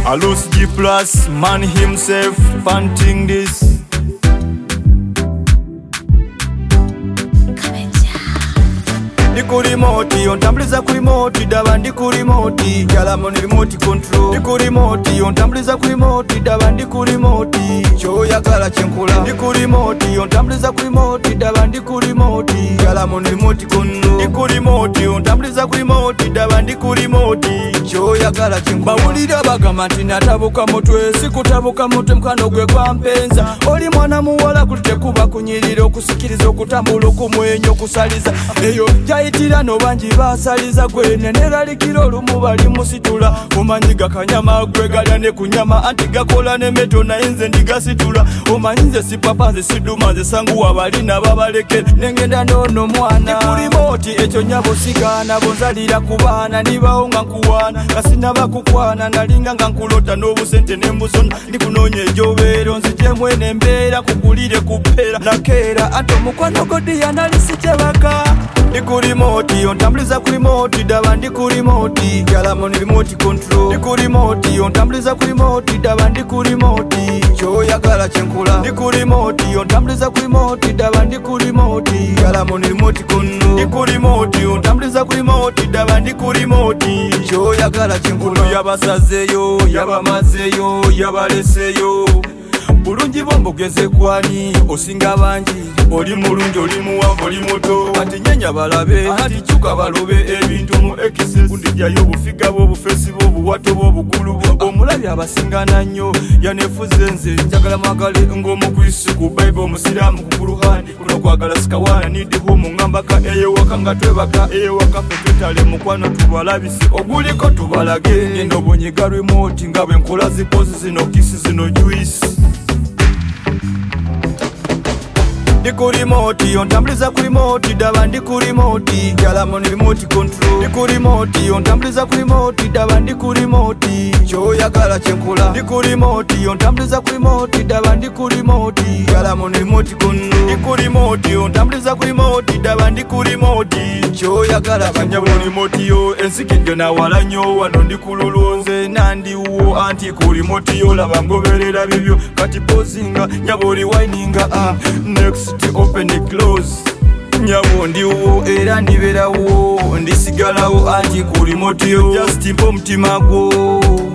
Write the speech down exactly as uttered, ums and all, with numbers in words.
Alus G plus, man himself, panting this. Ndi ku remote, ontambuliza ku remote, daba ndi ku remote, gyalamo ni remote control. Ndi ku remote, ontambuliza ku remote, daba ndi ku remote, kyoyagala kyenkola. Ndi ku remote, ontambuliza ku remote, daba ndi ku remote, gyalamo ni remote control. Ndi ku remote, ontambuliza ku remote, daba ndi ku remote, kyoyagala kyenkola. Bawulira bagamba nti natabuka mutwe, sikutabuka mutwe mukano gwe gwampenza. Oli mwana muwala kuli tekuba kunyirira, okusikiriza, okutambula, okumwenya, okusaliza. Eyo yayitira nobangi basaliza gwe neneralikira olumu bali musitula. Omanyi gakanyama gwe galya ne kunyama anti gakola n'emeto naye nze ndigasitula. Omanyi nze si papa nze si dduma nze sanguwa balina babalekere nengenda noono mwana. Ndi ku remote ekyo nyabo sigaana bonzalira ku baana nibawo nga nkuwaana kasinaba kukwana nalinga nga nkulota n'obusente n'embusona. Ndi kunoonya ejobeero nzijemu eno embeera kugulire kupeera nakeera anti omukwano godi yanalisi kyebaka. Ndi ku remote, ontambuliza ku remote, daba ndi ku remote, gyalamo ni remote control. Ndi ku remote, ontambuliza ku remote, daba ndi ku remote, kyoyagala kyenkola. Ndi ku remote, ontambuliza ku remote, daba ndi ku remote, gyalamo ni remote control. Ndi ku remote, ontambuliza ku remote, daba ndi ku remote, kyoyagala kyenkola. Yabasazeyo, yabamazeyo, yabaleseyo. Bulungi bombogeze kwani osinga bangi. Oli mulungi oli muwanvu oli muto ati nyenya balabe ati kyuka balobe ebintu mu ekise kundijjayo obufiga bw'obufesi bw'obuwato bw'obukulu omulabi abasingana nnyo yanefuze nze njagala mwagale ng'omukwisi ku Bible omusiraamu ku Kuruhani kuno kwagala sikawaana nidiho mu ngambaka eyewaka nga twebaka eyewaka ffe twetale mukwano tubalabise oguliko tubalage ngendo bonyiga remote nga bwe nkola zipozi zino kisi zino juice. Ndi ku remote, ontambuliza ku remote, daba ndi ku remote, gyalamo ni remote control. Ndi ku remote, ontambuliza ku remote, daba ndi ku remote, kyoyagala kyenkola. Ndi ku remote, ontambuliza ku remote, daba ndi ku remote, gyalamo ni remote control. Ndi ku remote, ontambuliza ku remote, daba ndi ku remote, kyoyagala kyenkola. Remote yo ensikidde nawala nnyo wano ndi ku lulunze nandiwo anti ku remote yo laba ngoberera bibyo kati pozinga nyabo rewindinga ah next open and close. Nyabo ndiwo era ndiberawo ndisigalawo anti ku remote yo just impo mutima gwo.